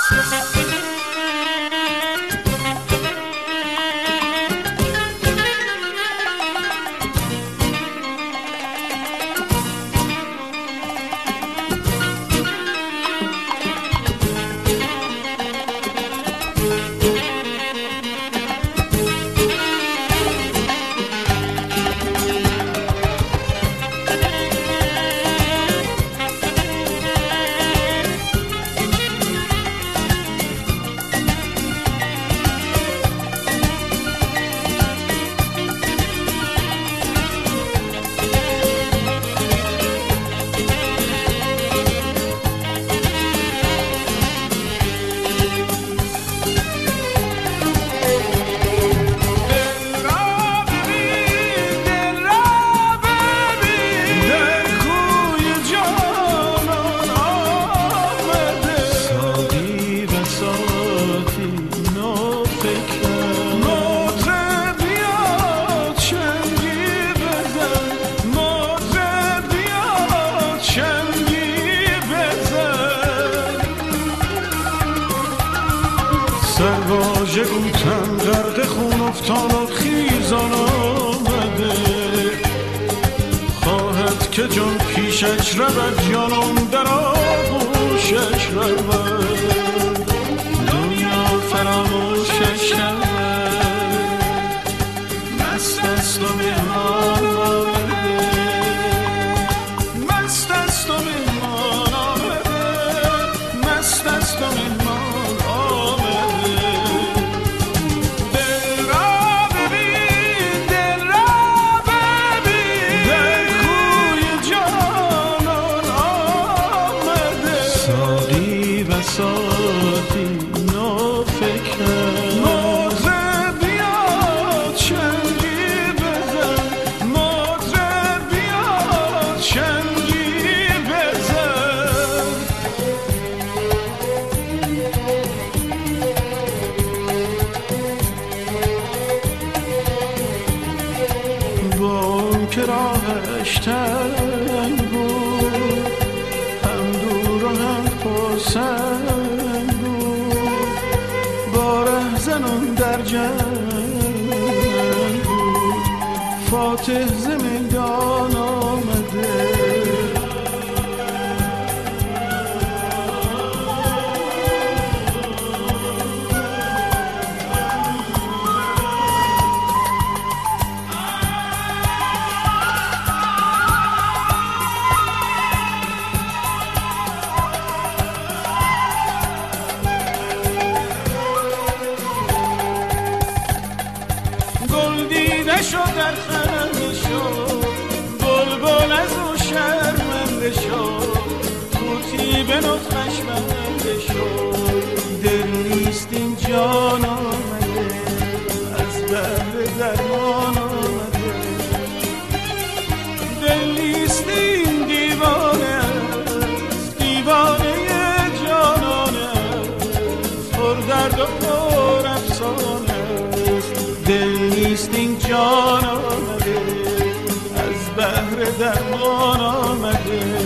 سرواژه گوتن غرق خون افتان و خیزان آمده، خواهد که جان پیشش رود جانم در آغوشش رود، دنیا فراموشش رود، مست است و مهمان آمده، مست است و مهمان آمده، مست است و مهمان که راهش تنگ بود، هم دور و هم پرسنگ بود، با رهزنان در جنگ بود، فاتح ز میدان آمده. شد در خنده شد، بلبل از او شرمنده شد، طوطی به نطقش بنده شد، دل نیست این جان آمده، از بهر درمان آمده، دل نیست این دیوانه است، دیوانه جانانه است، پر درد و پر افسانه است، دل نیست این جان آمده، از بهر درمان آمده.